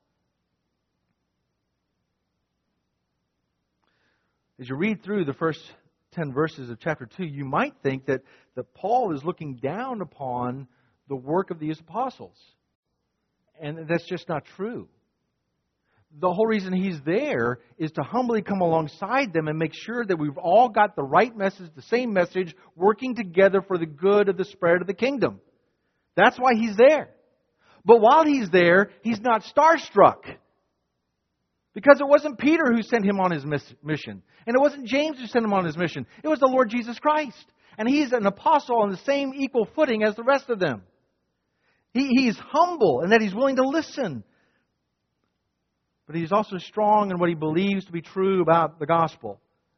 Speaker 1: As you read through the first 10 verses of chapter 2, you might think that Paul is looking down upon the work of these apostles. And that's just not true. The whole reason he's there is to humbly come alongside them and make sure that we've all got the right message, the same message, working together for the good of the spread of the kingdom. That's why he's there. But while he's there, he's not starstruck. Because it wasn't Peter who sent him on his mission. And it wasn't James who sent him on his mission. It was the Lord Jesus Christ. And he's an apostle on the same equal footing as the rest of them. He's humble in that he's willing to listen. But he's also strong in what he believes to be true about the gospel.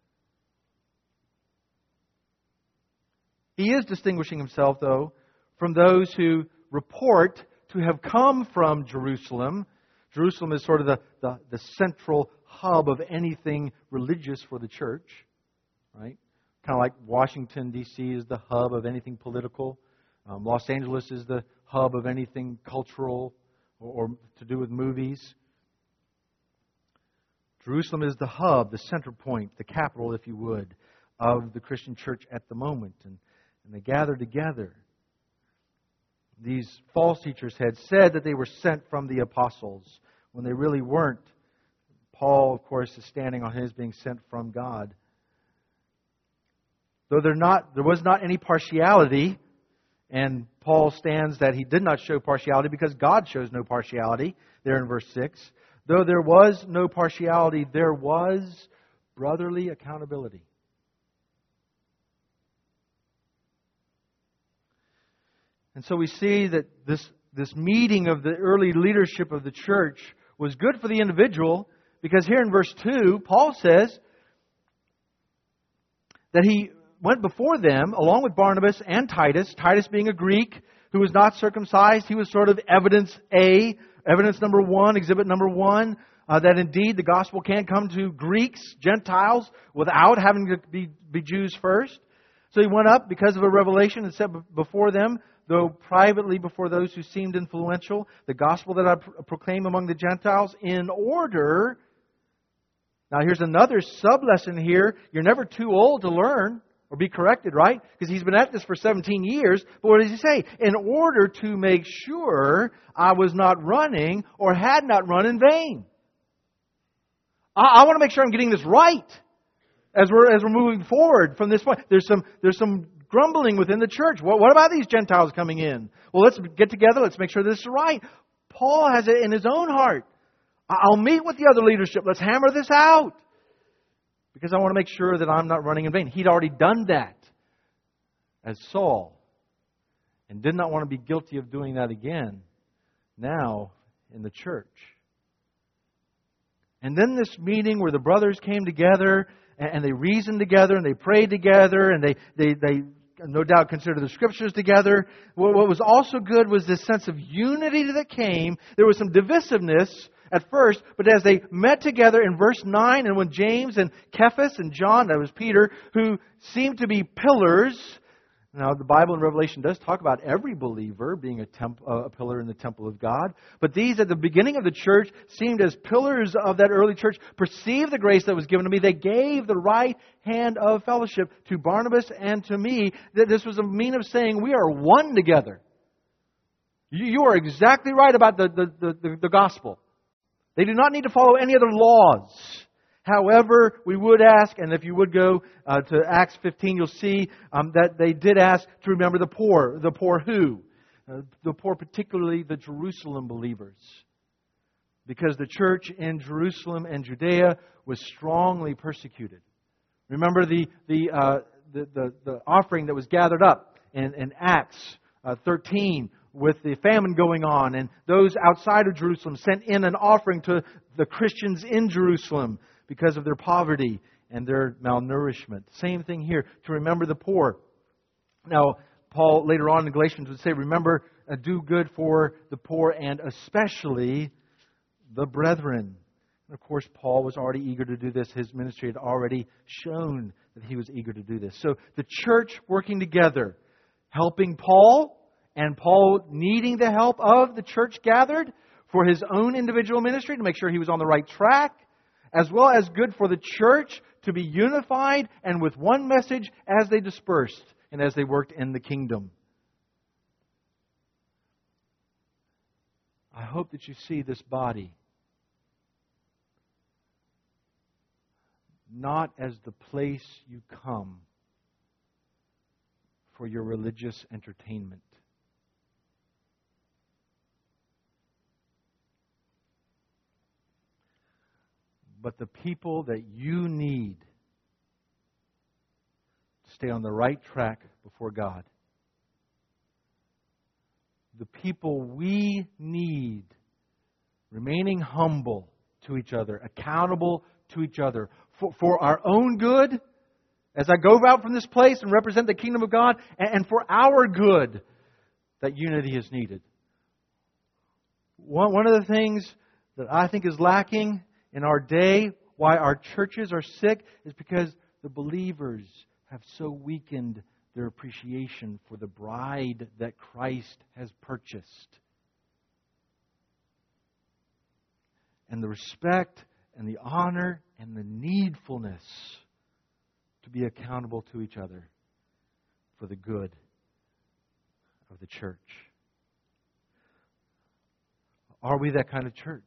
Speaker 1: He is distinguishing himself, though, from those who report to have come from Jerusalem, Jerusalem is sort of the central hub of anything religious for the church, right? Kind of like Washington, D.C. is the hub of anything political. Los Angeles is the hub of anything cultural or to do with movies. Jerusalem is the hub, the center point, the capital, if you would, of the Christian church at the moment. And they gather together. These false teachers had said that they were sent from the apostles when they really weren't. Paul, of course, is standing on his being sent from God. Though there was not any partiality, and Paul stands that he did not show partiality because God shows no partiality, there in verse 6. Though there was no partiality, there was brotherly accountability. And so we see that this meeting of the early leadership of the church was good for the individual, because here in verse 2, Paul says that he went before them along with Barnabas and Titus. Titus being a Greek who was not circumcised. He was sort of evidence A, evidence number 1, exhibit number 1, that indeed the gospel can come to Greeks, Gentiles, without having to be Jews first. So he went up because of a revelation and set before them, though privately before those who seemed influential, the gospel that I proclaim among the Gentiles in order. Now here's another sub-lesson here. You're never too old to learn or be corrected, right? Because he's been at this for 17 years. But what does he say? In order to make sure I was not running or had not run in vain. I want to make sure I'm getting this right as we're moving forward from this point. There's some grumbling within the church. What about these Gentiles coming in? Well, let's get together. Let's make sure this is right. Paul has it in his own heart. I'll meet with the other leadership. Let's hammer this out. Because I want to make sure that I'm not running in vain. He'd already done that as Saul. And did not want to be guilty of doing that again. Now in the church. And then this meeting where the brothers came together and they reasoned together and they prayed together and they no doubt considered the Scriptures together. What was also good was this sense of unity that came. There was some divisiveness at first, but as they met together in verse 9, and when James and Cephas and John, that was Peter, who seemed to be pillars. Now, the Bible in Revelation does talk about every believer being a pillar in the temple of God. But these, at the beginning of the church, seemed as pillars of that early church, perceived the grace that was given to me. They gave the right hand of fellowship to Barnabas and to me. That this was a mean of saying we are one together. You are exactly right about the gospel. They do not need to follow any other laws. However, we would ask, and if you would go to Acts 15, you'll see that they did ask to remember the poor. The poor who? The poor, particularly the Jerusalem believers. Because the church in Jerusalem and Judea was strongly persecuted. Remember the offering that was gathered up in Acts 13 with the famine going on. And those outside of Jerusalem sent in an offering to the Christians in Jerusalem, because of their poverty and their malnourishment. Same thing here, to remember the poor. Now, Paul later on in Galatians would say, remember, do good for the poor and especially the brethren. And of course, Paul was already eager to do this. His ministry had already shown that he was eager to do this. So the church working together, helping Paul, and Paul needing the help of the church gathered for his own individual ministry to make sure he was on the right track, as well as good for the church to be unified and with one message as they dispersed and as they worked in the kingdom. I hope that you see this body not as the place you come for your religious entertainment. But the people that you need to stay on the right track before God. The people we need remaining humble to each other, accountable to each other for our own good as I go out from this place and represent the kingdom of God, and for our good that unity is needed. One of the things that I think is lacking in our day, why our churches are sick, is because the believers have so weakened their appreciation for the bride that Christ has purchased. And the respect and the honor and the needfulness to be accountable to each other for the good of the church. Are we that kind of church?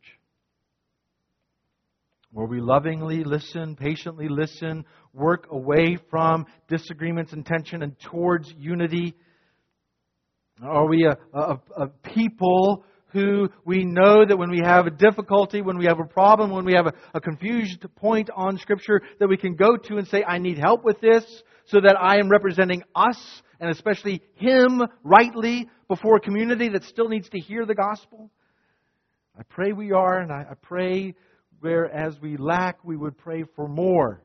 Speaker 1: Where we lovingly listen, patiently listen, work away from disagreements and tension and towards unity? Are we a people who we know that when we have a difficulty, when we have a problem, when we have a confused point on Scripture, that we can go to and say, I need help with this, so that I am representing us, and especially Him, rightly before a community that still needs to hear the gospel? I pray we are, and I pray whereas we lack, we would pray for more.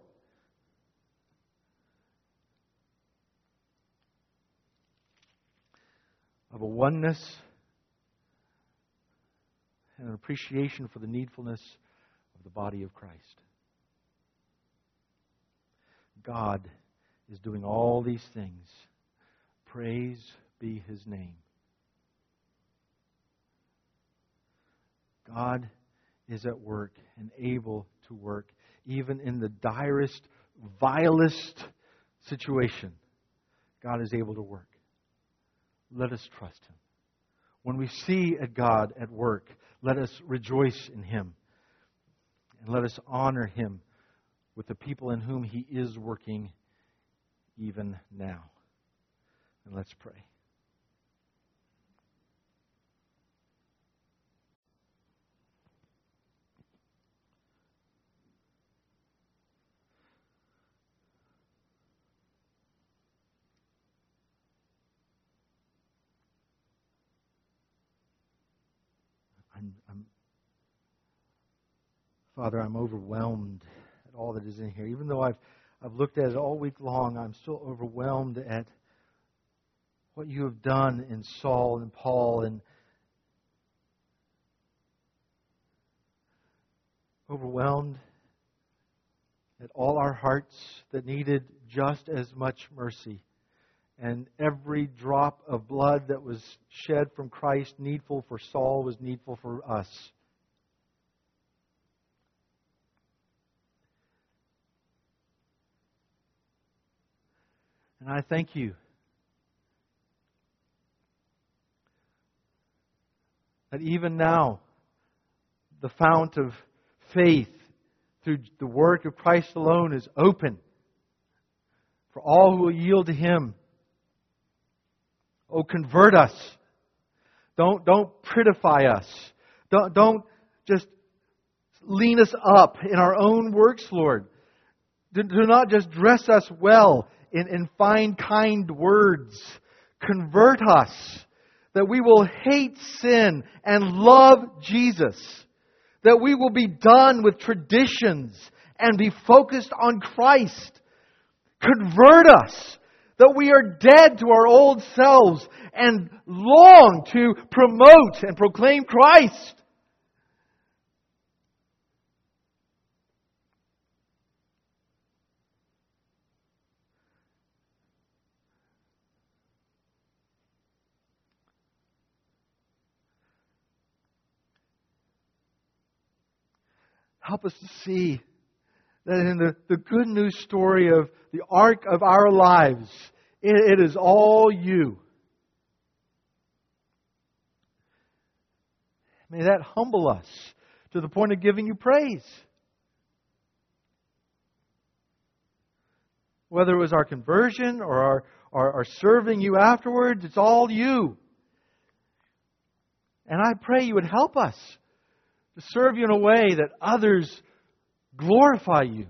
Speaker 1: Of a oneness and an appreciation for the needfulness of the body of Christ. God is doing all these things. Praise be His name. God is at work and able to work even in the direst, vilest situation. God is able to work. Let us trust Him. When we see a God at work, let us rejoice in Him. And let us honor Him with the people in whom He is working even now. And let's pray. Father, I'm overwhelmed at all that is in here. Even though I've looked at it all week long, I'm still overwhelmed at what you have done in Saul and Paul, and overwhelmed at all our hearts that needed just as much mercy. And every drop of blood that was shed from Christ, needful for Saul, was needful for us. And I thank you that even now, the fount of faith through the work of Christ alone is open for all who will yield to Him. Oh, convert us. Don't prettify us. Don't just lean us up in our own works, Lord. Do not just dress us well in fine, kind words. Convert us, that we will hate sin and love Jesus. That we will be done with traditions and be focused on Christ. Convert us, that we are dead to our old selves and long to promote and proclaim Christ. Help us to see that in the good news story of the arc of our lives, it is all you. May that humble us to the point of giving you praise. Whether it was our conversion or our serving you afterwards, it's all you. And I pray you would help us to serve you in a way that others glorify you.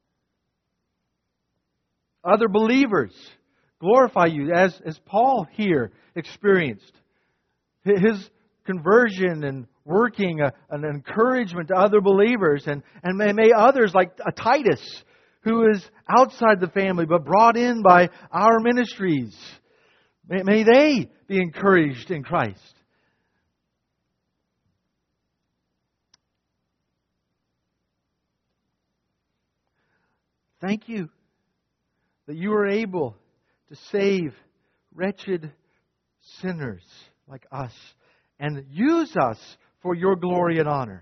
Speaker 1: Other believers glorify you, as Paul here experienced. His conversion and working an encouragement to other believers. And may others, like Titus, who is outside the family but brought in by our ministries, may they be encouraged in Christ. Thank you that you are able to save wretched sinners like us and use us for your glory and honor.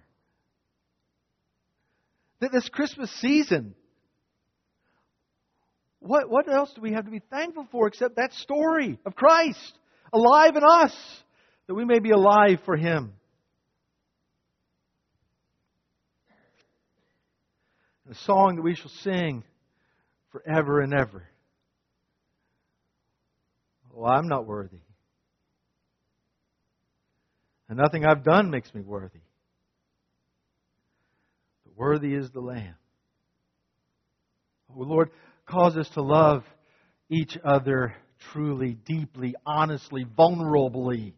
Speaker 1: That this Christmas season, what else do we have to be thankful for except that story of Christ alive in us, that we may be alive for Him? A song that we shall sing forever and ever. Oh, I'm not worthy. And nothing I've done makes me worthy. But worthy is the Lamb. Oh, Lord, cause us to love each other truly, deeply, honestly, vulnerably.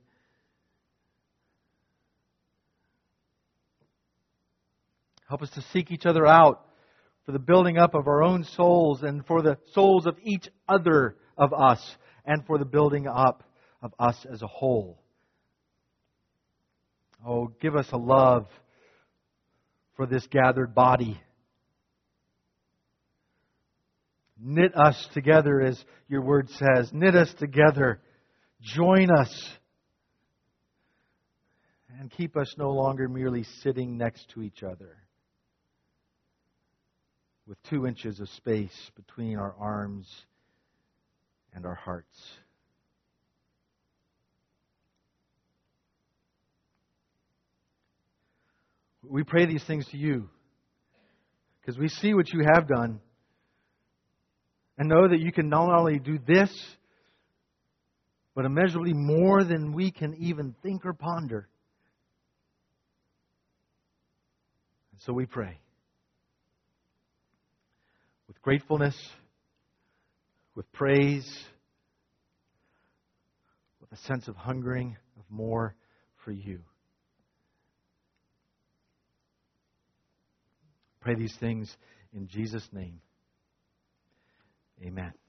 Speaker 1: Help us to seek each other out for the building up of our own souls and for the souls of each other of us and for the building up of us as a whole. Oh, give us a love for this gathered body. Knit us together, as your word says. Knit us together. Join us. And keep us no longer merely sitting next to each other with 2 inches of space between our arms and our hearts. We pray these things to you because we see what you have done and know that you can not only do this, but immeasurably more than we can even think or ponder. And so we pray with gratefulness, with praise, with a sense of hungering of more for you. Pray these things in Jesus' name. Amen.